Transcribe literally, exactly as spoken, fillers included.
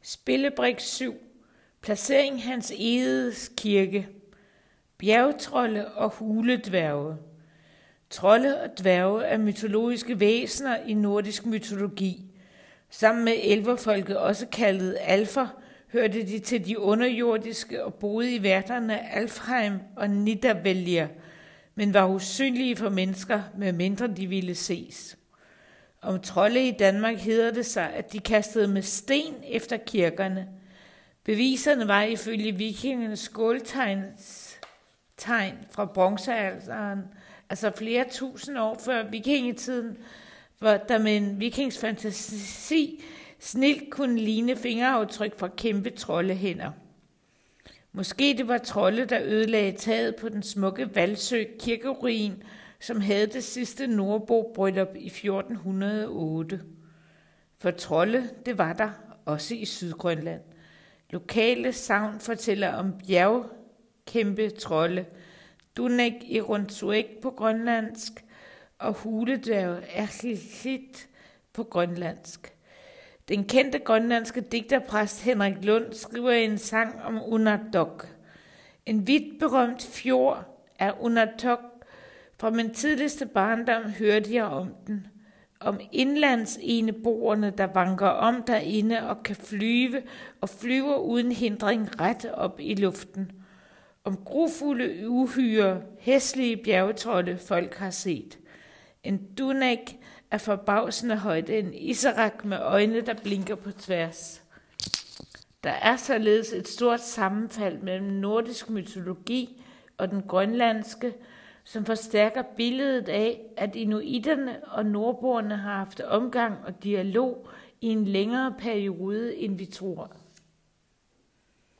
Spillebrik syv. Placering Hans Egedes Kirke. Bjergtrolde og huledværge. Trolde og dværge er mytologiske væsener i nordisk mytologi. Sammen med elverfolket, også kaldet alfer, hørte de til de underjordiske og boede i værterne Alfheim og Nidavellir, men var usynlige for mennesker, medmindre de ville ses. Om trolde i Danmark hedder det sig, at de kastede med sten efter kirkerne. Beviserne var ifølge vikingernes skåltegns tegn fra bronzealderen, altså flere tusind år før vikingetiden, hvor der med en vikings fantasi snilt kunne ligne fingeraftryk fra kæmpe troldehænder. Måske det var trolde, der ødelagde taget på den smukke Valsø kirkeruin, som havde det sidste nordbo-bryllup i fjorten hundrede og otte. For trolde, det var der også i Sydgrønland. Lokale sagn fortæller om bjergkæmpe trolde, Dunek i Rundsøk på grønlandsk og huledværge Erkilkit på grønlandsk. Den kendte grønlandske digterpræst Henrik Lund skriver i en sang om Unatok. En vidt berømt fjord er Unatok. Fra min tidligste barndom hørte jeg om den. Om indlandseneboerne, der vanker om derinde og kan flyve og flyver uden hindring ret op i luften. Om grufulde uhyre, hæslige bjergetrolde folk har set. En dunek er forbavsende højde, en iserak med øjne, der blinker på tværs. Der er således et stort sammenfald mellem nordisk mytologi og den grønlandske, som forstærker billedet af, at inuiterne og nordboerne har haft omgang og dialog i en længere periode, end vi tror.